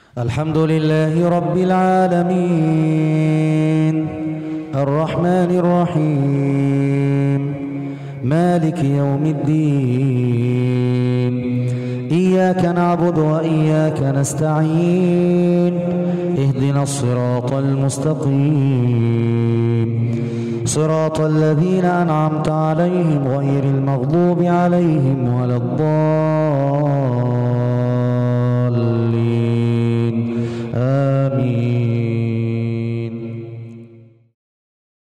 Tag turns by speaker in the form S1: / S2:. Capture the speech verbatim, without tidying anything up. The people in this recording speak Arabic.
S1: الحمد لله رب العالمين الرحمن الرحيم مالك يوم الدين إياك نعبد وإياك نستعين اهدنا الصراط المستقيم صراط الذين أنعمت عليهم غير المغضوب عليهم ولا الضالين